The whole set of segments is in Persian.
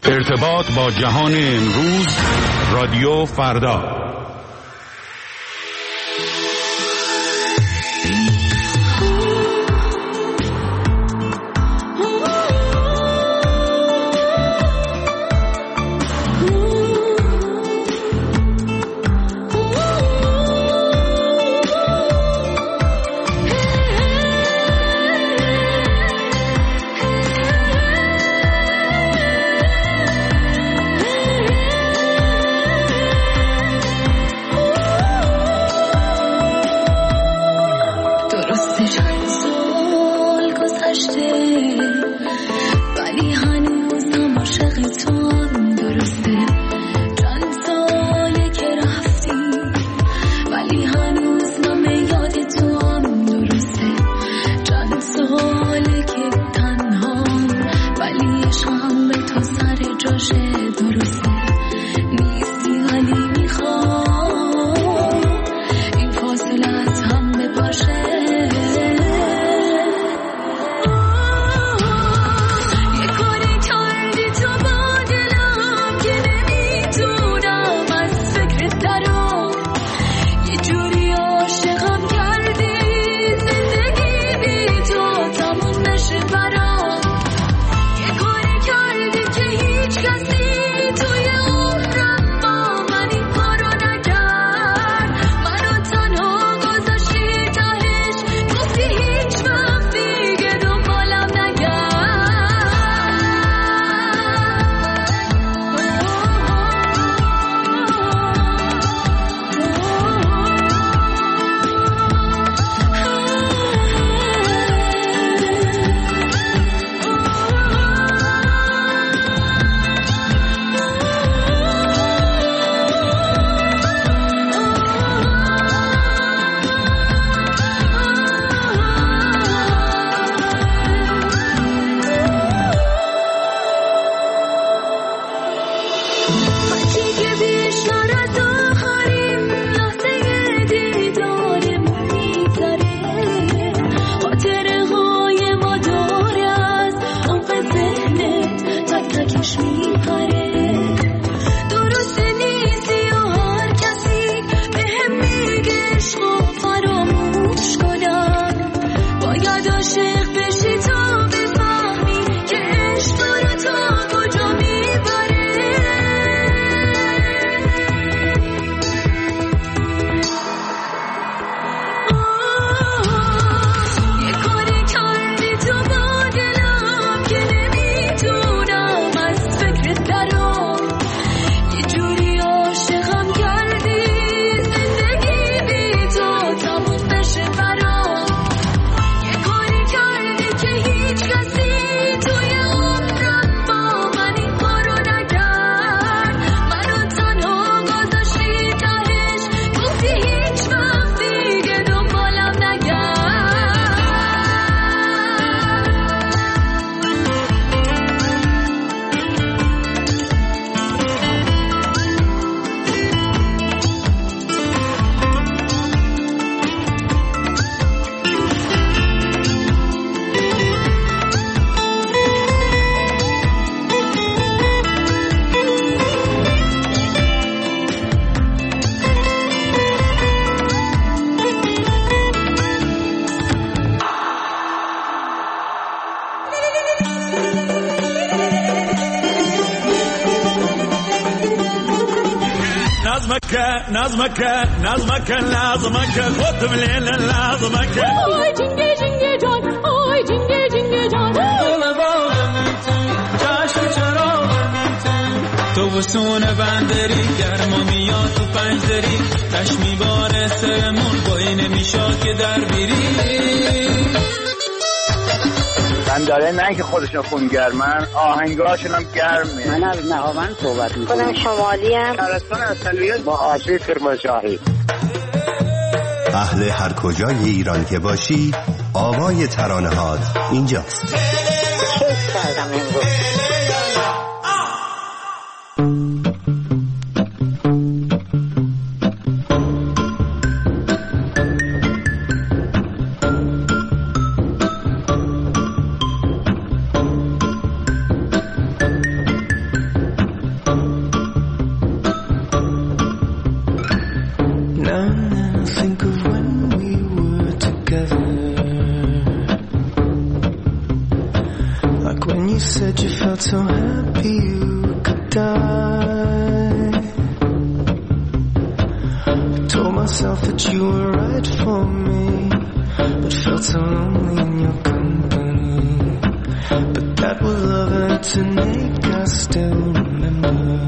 ارتباط با جهان امروز، رادیو فردا. نظمك لازمك خد بليل لازمك آی جنگی جنگی جان آی جنگی جنگی جان دل باغم جشن چراغ تو وسون بندری گرما میاد تو پنجدری چشمی بار سرمون با این میشا که در بیری من داره نه که خودشون خونگرمن آهنگاشون هم گرمه. من از نهاوند صحبت میکنم. خودم شمالی ام. ترستان اصلیت با آشی کرمانشاهی. اهل هر کجای ایران که باشی آوای ترانه‌هات اینجاست. کیف کردم امروز. said you felt so happy you could die. I told myself that you were right for me, but felt so lonely in your company. But that was love and to make us still remember.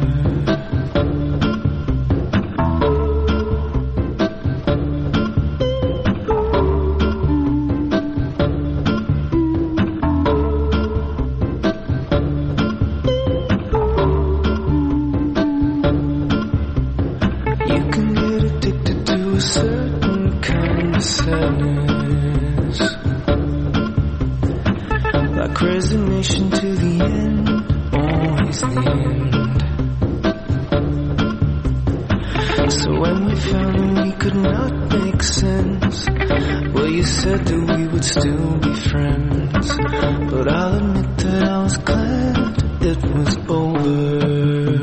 Resignation to the end, always the end. So when we found we could not make sense, well, you said that we would still be friends. But I'll admit that I was glad it was over.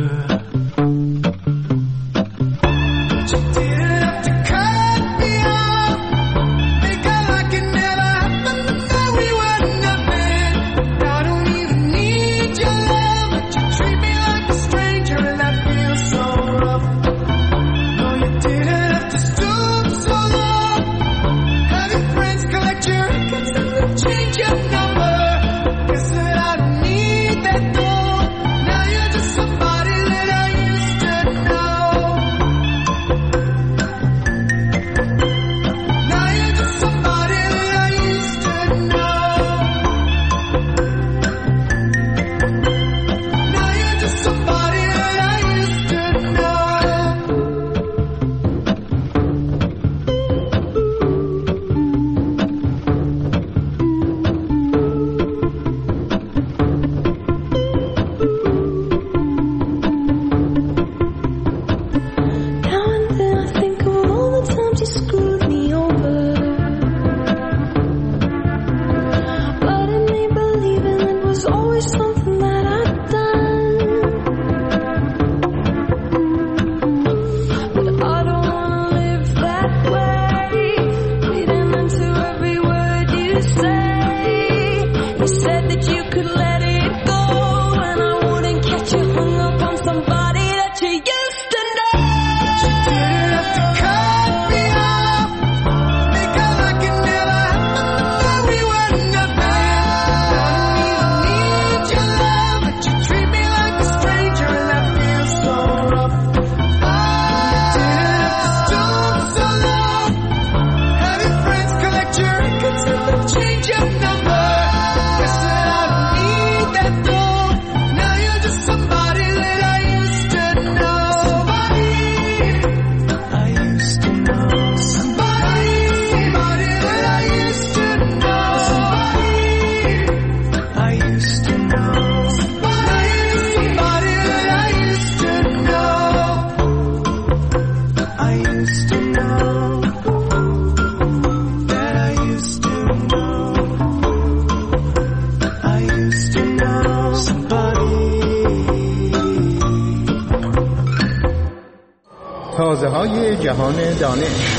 تازه‌های جهان دانش.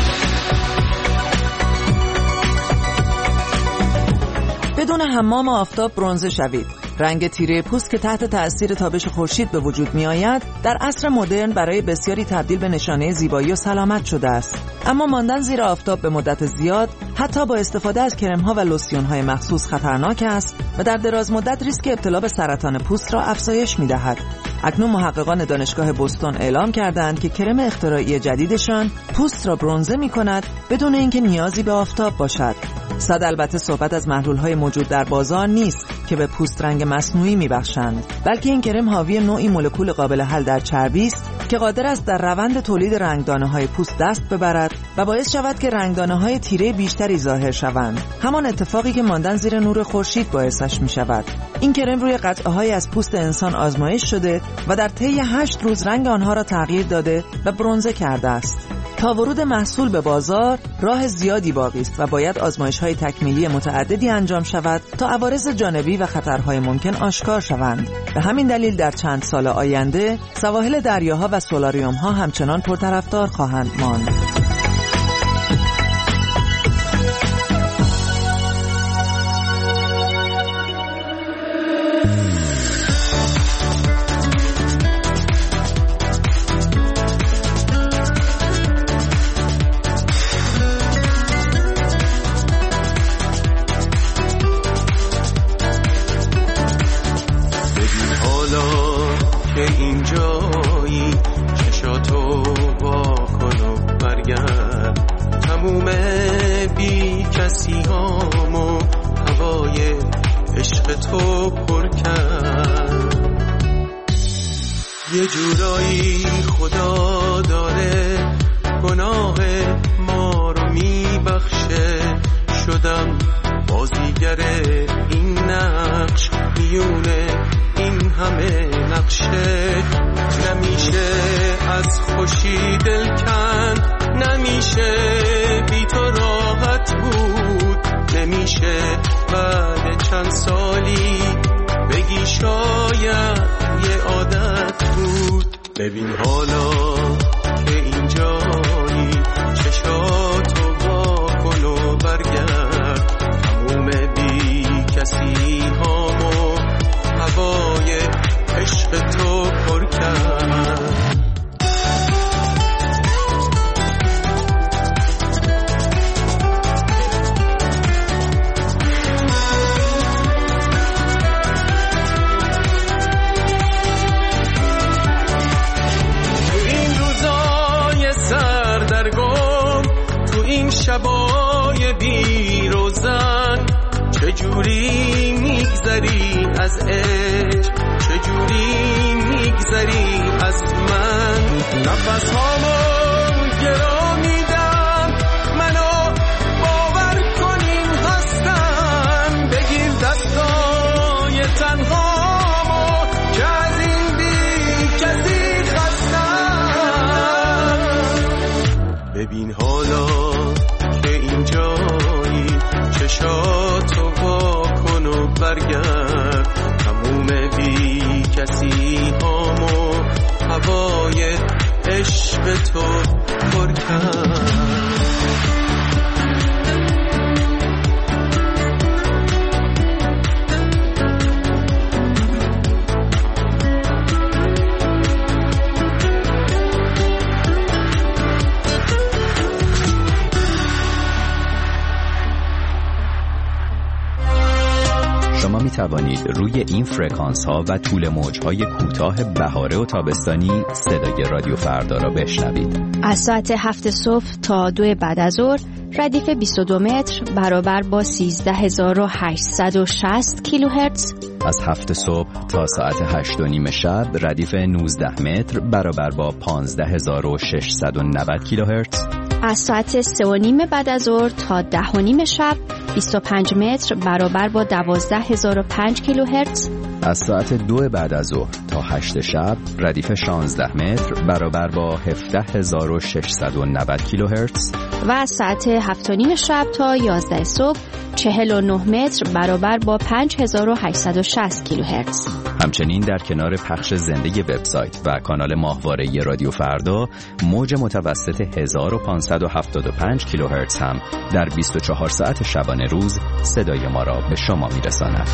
بدون حمام آفتاب برنزه شوید. رنگ تیره پوست که تحت تأثیر تابش خورشید به وجود می آید در عصر مدرن برای بسیاری تبدیل به نشانه زیبایی و سلامت شده است. اما ماندن زیر آفتاب به مدت زیاد حتی با استفاده از کرم‌ها و لوسیون‌های مخصوص خطرناک است و در دراز مدت ریسک ابتلا به سرطان پوست را افزایش می‌دهد. اکنون محققان دانشگاه بوستون اعلام کردند که کرم اختراعی جدیدشان پوست را برنزه می‌کند بدون اینکه نیازی به آفتاب باشد. صد البته صحبت از محلول‌های موجود در بازار نیست که به پوست رنگ مصنوعی می‌بخشند، بلکه این کرم حاوی نوعی مولکول قابل حل در چربی است که قادر است در روند تولید رنگدانه‌های پوست دست ببرد و باعث شود که رنگدانه‌های تیره بیشتری ظاهر شوند، همان اتفاقی که ماندن زیر نور خورشید باعثش می‌شود. این کرم روی قطعه‌های از پوست انسان آزمایش شده و در طی 8 روز رنگ آنها را تغییر داده و برنزه کرده است. تا ورود محصول به بازار راه زیادی باقی است و باید آزمایش‌های تکمیلی متعددی انجام شود تا عوارض جانبی و خطرهای ممکن آشکار شوند. به همین دلیل در چند سال آینده سواحل دریاها و سولاریوم‌ها همچنان پرطرفدار خواهند ماند. که اینجایی چشاتو وا کن و برگرد تموم بی کسی هامو هوای عشق تو پر کرد یه جورایی خدا داره گناه ما رو میبخشه شدم بازیگر این نقش میونه این همه نقشه نمیشه از خوشی دل کند نمیشه بی تو راحت بود نمیشه بعد چند سالی بگی شاید یه عادت بود ببین حالا که اینجایی چشاتو وا کن و برگرد تموم بی کسی هامو هوای عشق تو پر کرد شبای بی روزن چجوری میگذری از عشق چجوری میگذری از من نفس هامو گرا میدم منو باور کنین هستم بگیر دستای تنهامو که از این بی کسی خستم ببین حالا اینجایی چشاتو وا کن و برگرد تموم بی کسی هامو هوای عشق تو پر کرد شما می توانید روی این فرکانس ها و طول موج های کوتاه بهاره و تابستانی صدای رادیو فردا را بشنوید. از ساعت 7 صبح تا 2 بعد از ظهر ردیف 22 متر برابر با 13860 کیلوهرتز. از 7 صبح تا ساعت 8 و نیم شب ردیف 19 متر برابر با 15690 کیلوهرتز. از ساعت 3 و نیم بعد از ظهر تا 10 و نیم شب 25 متر برابر با 12005 کیلوهرتز. از ساعت 2 بعد از ظهر تا 8 شب ردیف 16 متر برابر با 17690 کیلوهرتز. و از ساعت 7 و نیم شب تا 11 صبح 49 متر برابر با 5860 کیلوهرتز. همچنین در کنار پخش زنده وبسایت و کانال ماهواره رادیو فردا موج متوسط 1575 کیلوهرتز هم در 24 ساعت شبانه روز صدای ما را به شما میرساند.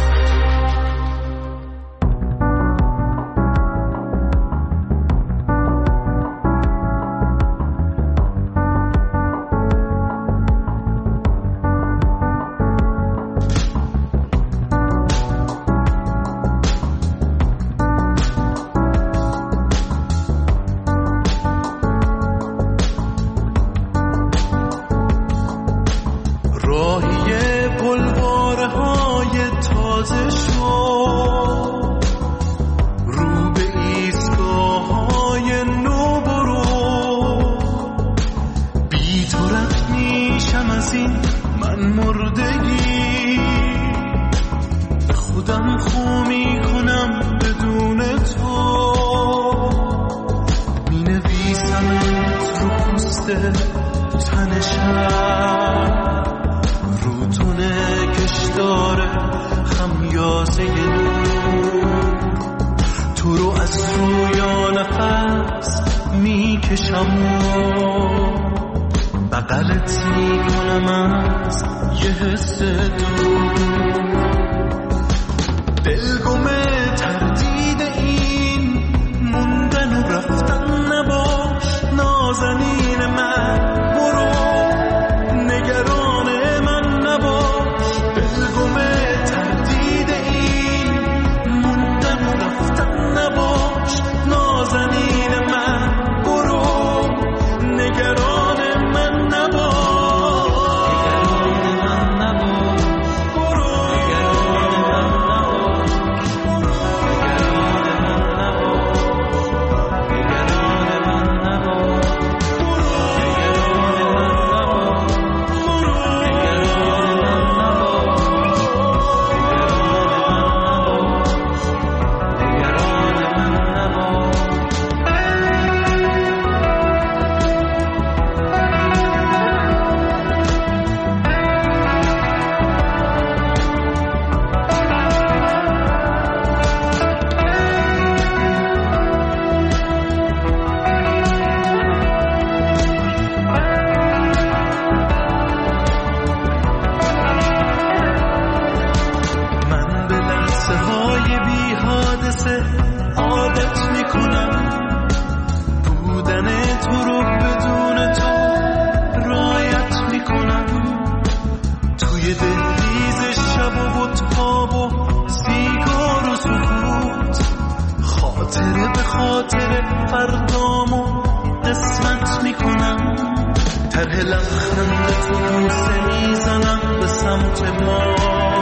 فردامو قسمت میکنم طرح لبخند تو بوسه میزنم به سمت ما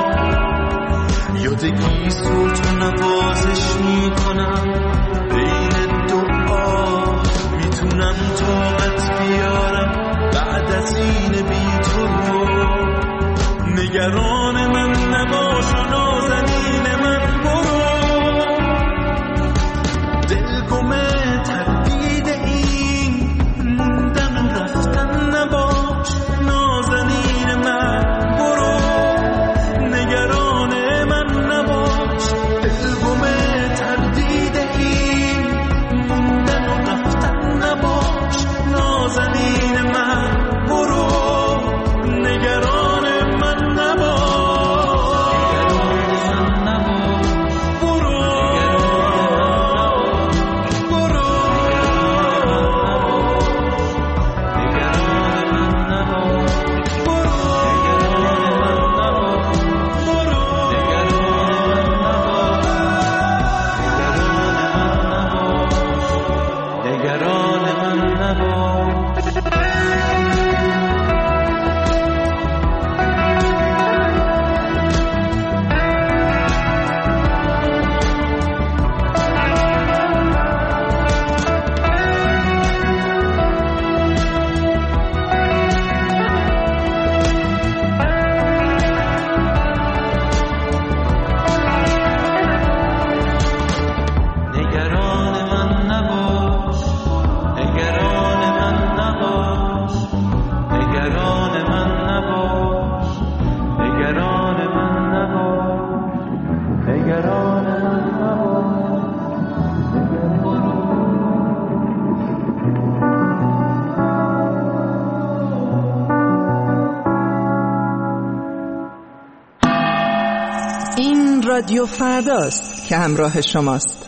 یادگی صوت و نوازش میکنم بین دعا میتونم طاقت بیارم بعد از این بی تو نگران من نباش و نازنین من برو دلگمه تردید این موندن و رفتن نباش نازنین من برو نگران من نباش دلگمه تردید این موندن و رفتن نباش نازنین من برو نگران من نباش رادیو فرداست که همراه شماست.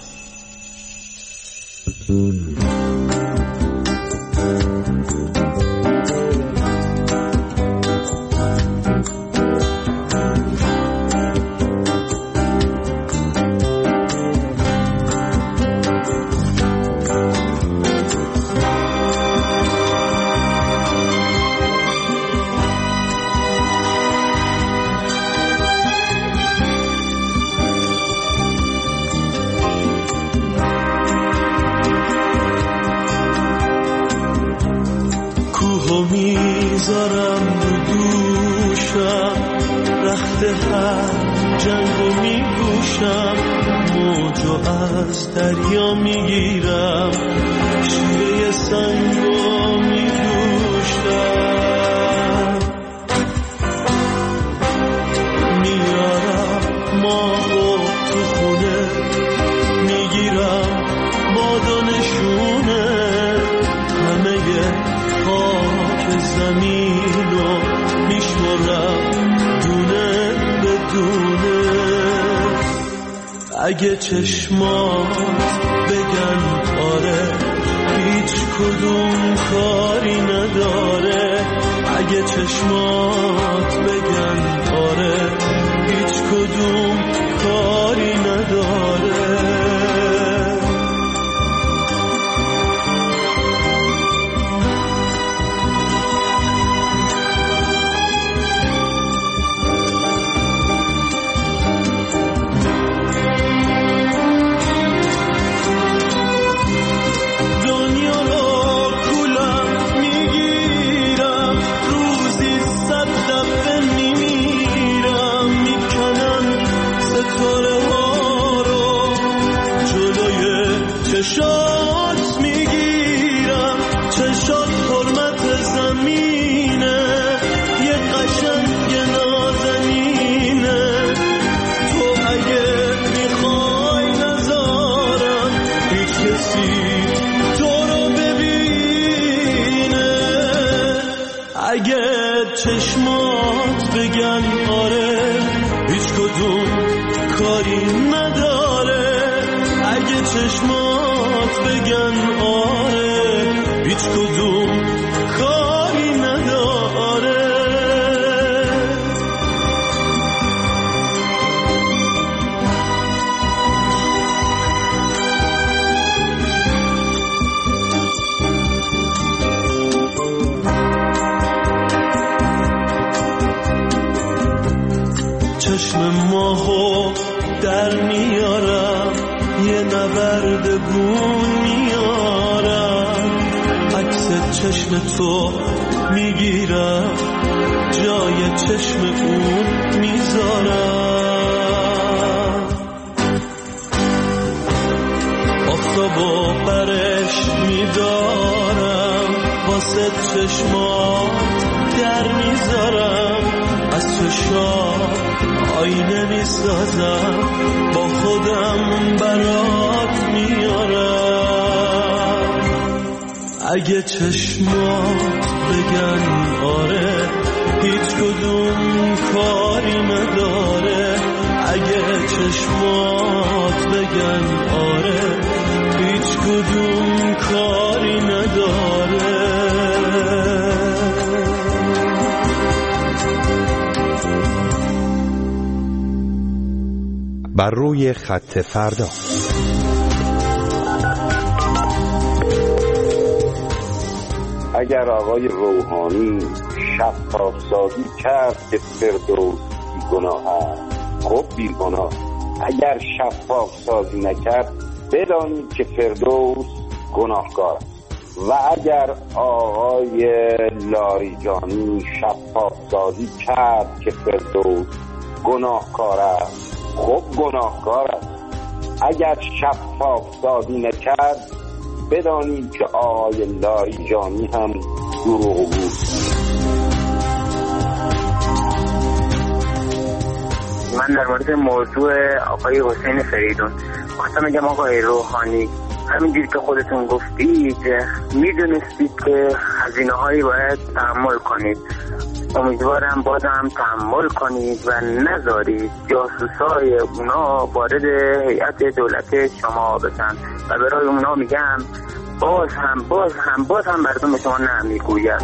میذارم رو دوشم رخت هر جنگو میگوشم موجو از دریا میگیرم شیره سنگو میدوشم میارم ماهو تو خونه میگیرم باد و نشونه همه خاک زمینو میشمرم دونه به دونه اگه چشمات بگن آره هیچ کدوم کاری نداره اگه چشمات بگن آره هیچ کدوم کاری نداره چشات میگیرم چشات حرمت زمینه یه قشنگ نازنینه تو اگه میخوای نذارم هیچ کسی تو رو ببینه اگه چشمات بگن آره هیچ کدوم کاری نداره اگه چشمات بگن آره هیچ کدوم کاری نداره نبردگون میارم، عکس چشم تو میگیرم، جای چشم اون میذارم. آفتابو برش میدارم، واسه چشمات در میذارم، از چشات آینه میسازم، با خودم برات میارم. اگه چشمات بگن آره، هیچ کدوم کاری نداره. اگه چشمات بگن آره، هیچ کدوم کاری نداره. بر روی خط فردا. اگر آقای روحانی شفاف سازی کرد که فردوس بیگناه است، خب بیگناه. اگر شفاف سازی نکرد بدانید که فردوس گناهکار است. و اگر آقای لاریجانی شفاف سازی کرد که فردوس گناهکار است، خب گناهکار است. اگر شفاف سازی نکرد بدانید که آقای لاریجانی هم دروغگو بود. من در مورد موضوع آقای حسین فریدون خواستم بگم آقای روحانی، همینجوری که خودتون گفتید میدونستید که هزینه‌هایی باید تحمل کنید. امیدوارم بازم تحمل کنید و نذارید جاسوسای اونا وارد هیئت دولت شما بشن. و برای اونا میگم باز هم مردم شما نمیگوید.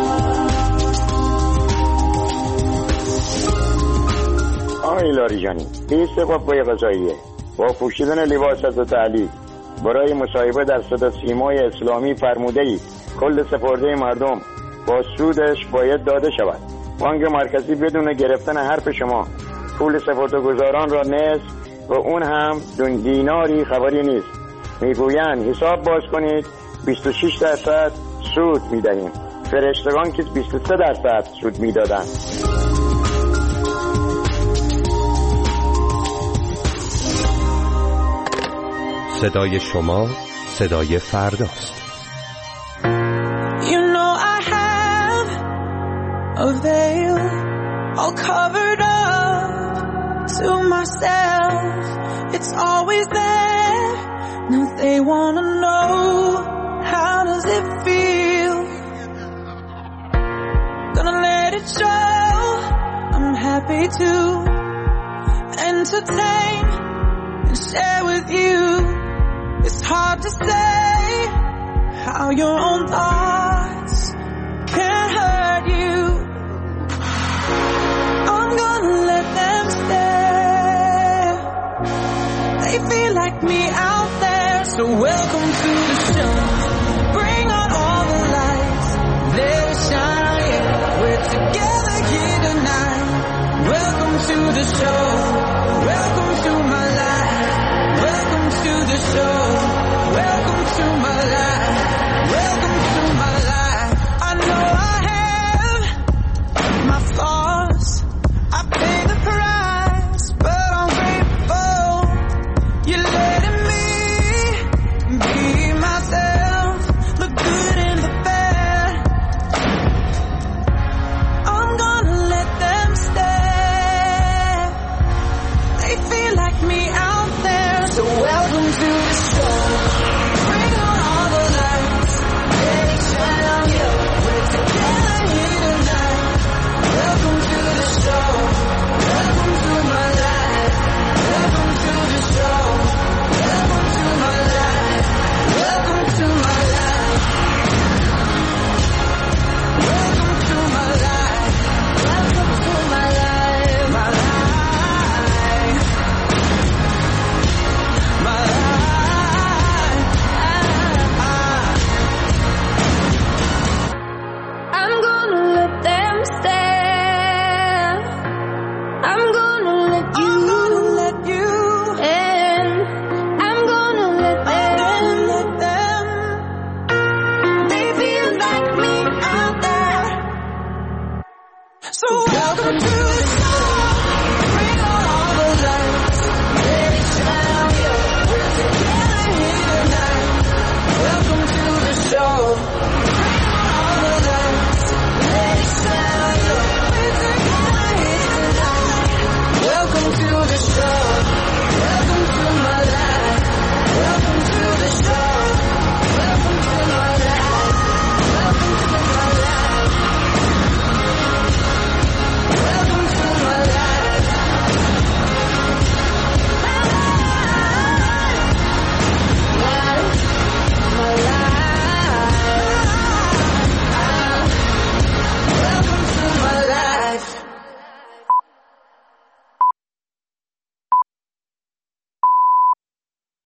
آقای لاریجانی، این استخبارات قضاییه با پوشیدن لباس از تعلیق برای مصاحبه در صدا سیمای اسلامی فرموده‌ای کل سپرده مردم با سودش باید داده شود. بانک مرکزی بدون گرفتن حرف شما پول سپرده‌گزاران را نصف و اون هم دیناری خبری نیست. میگویند حساب باز کنید 26% سود میدهیم، فرشتگان که 23% سود میدادند. صدای شما صدای فرداست. You know I have a veil all covered up to myself. It's always there. Now they wanna know, how does it feel? Gonna let it show. I'm happy to entertain and share with you. It's hard to say how your own thoughts can hurt you. I'm gonna let them stare. They feel like me out there. So welcome to the show. Bring on all the lights. Let it shine. Yeah, we're together here tonight. Welcome to the show. Welcome to my life. Welcome to the show.